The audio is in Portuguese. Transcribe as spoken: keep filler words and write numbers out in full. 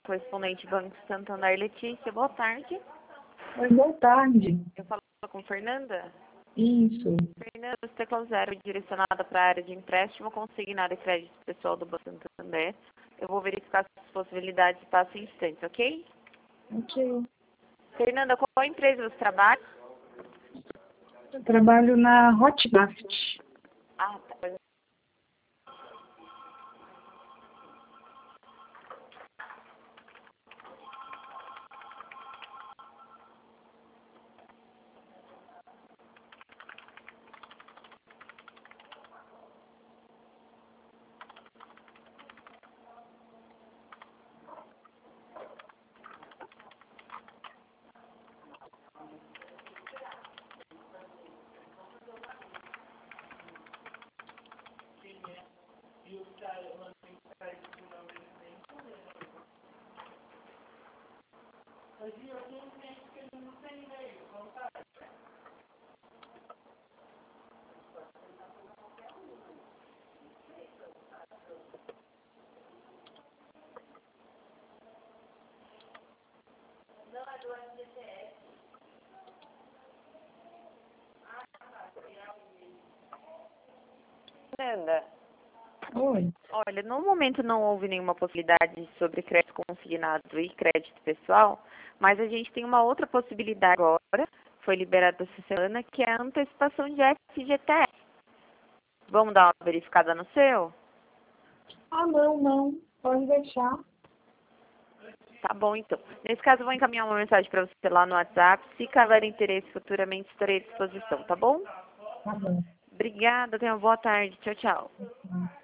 correspondente Banco Santander. Letícia, boa tarde. Oi, boa tarde. Eu falo com Fernanda. Isso. Fernanda, você tecla zero direcionada para a área de empréstimo consignado e crédito pessoal do Banco Santander. Eu vou verificar as possibilidades e passo em instantes, ok? Ok. Fernanda, qual empresa você trabalha? Eu trabalho na Hotmart. Ah, tá. Fernanda, Oi. olha, no momento não houve nenhuma possibilidade sobre crédito consignado e crédito pessoal, mas a gente tem uma outra possibilidade agora, foi liberada essa semana, que é a antecipação de F G T S. Vamos dar uma verificada no seu? Ah, não, não. Pode deixar. Tá bom, então. Nesse caso, eu vou encaminhar uma mensagem para você lá no WhatsApp. Se caber interesse futuramente, estarei à disposição, tá bom? Tá bom. Obrigada, tenha uma boa tarde. Tchau, tchau. Tá.